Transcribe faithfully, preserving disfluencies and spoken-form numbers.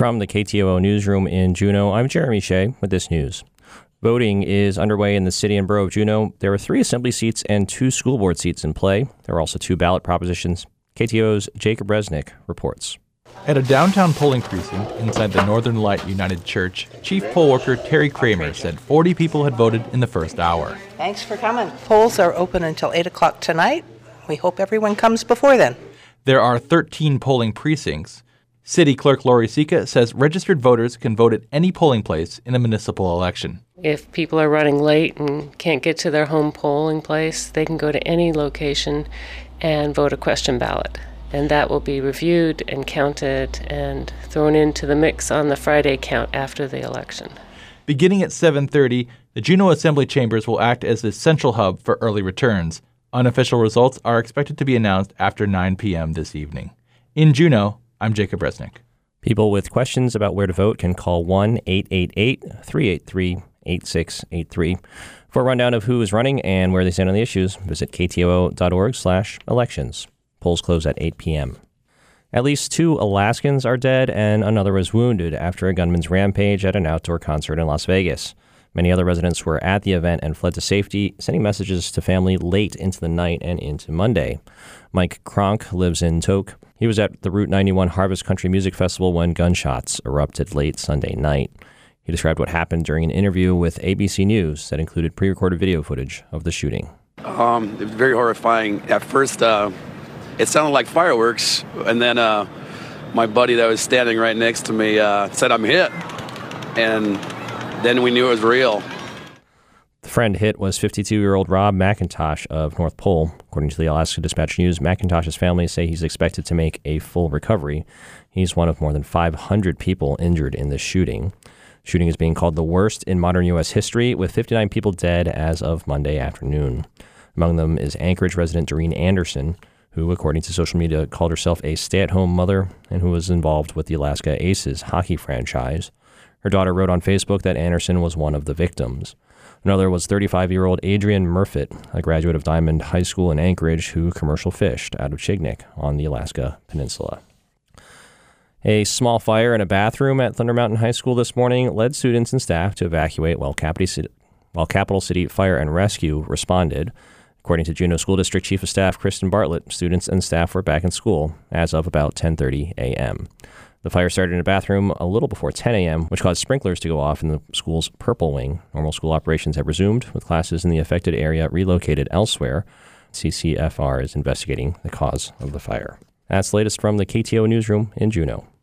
From the K T O O newsroom in Juneau, I'm Jeremy Shea with this news. Voting is underway in the city and borough of Juneau. There are three assembly seats and two school board seats in play. There are also two ballot propositions. K T O O's Jacob Resnick reports. At a downtown polling precinct inside the Northern Light United Church, Chief Poll Worker Terry Kramer said forty people had voted in the first hour. Thanks for coming. Polls are open until eight o'clock tonight. We hope everyone comes before then. There are thirteen polling precincts. City Clerk Lori Sika says registered voters can vote at any polling place in a municipal election. If people are running late and can't get to their home polling place, they can go to any location and vote a question ballot. And that will be reviewed and counted and thrown into the mix on the Friday count after the election. Beginning at seven thirty, the Juneau Assembly Chambers will act as the central hub for early returns. Unofficial results are expected to be announced after nine p.m. this evening. In Juneau, I'm Jacob Resnick. People with questions about where to vote can call one eight eight eight, three eight three, eight six eight three. For a rundown of who is running and where they stand on the issues, visit ktoo.org slash elections. Polls close at eight p.m. At least two Alaskans are dead and another was wounded after a gunman's rampage at an outdoor concert in Las Vegas. Many other residents were at the event and fled to safety, sending messages to family late into the night and into Monday. Mike Kronk lives in Tok. He was at the Route ninety-one Harvest Country Music Festival when gunshots erupted late Sunday night. He described what happened during an interview with A B C News that included pre-recorded video footage of the shooting. Um, it was very horrifying. At first, uh, it sounded like fireworks, and then uh, my buddy that was standing right next to me uh, said, "I'm hit," and then we knew it was real. The friend hit was fifty-two-year-old Rob McIntosh of North Pole. According to the Alaska Dispatch News, McIntosh's family say he's expected to make a full recovery. He's one of more than five hundred people injured in the shooting. The shooting is being called the worst in modern U S history, with fifty-nine people dead as of Monday afternoon. Among them is Anchorage resident Doreen Anderson, who, according to social media, called herself a stay-at-home mother and who was involved with the Alaska Aces hockey franchise. Her daughter wrote on Facebook that Anderson was one of the victims. Another was thirty-five-year-old Adrian Murfitt, a graduate of Diamond High School in Anchorage who commercial fished out of Chignik on the Alaska Peninsula. A small fire in a bathroom at Thunder Mountain High School this morning led students and staff to evacuate while Capital City, while Capital City Fire and Rescue responded. According to Juneau School District Chief of Staff Kristen Bartlett, students and staff were back in school as of about ten thirty a.m. The fire started in a bathroom a little before ten a.m., which caused sprinklers to go off in the school's Purple Wing. Normal school operations have resumed, with classes in the affected area relocated elsewhere. C C F R is investigating the cause of the fire. That's the latest from the K T O O newsroom in Juneau.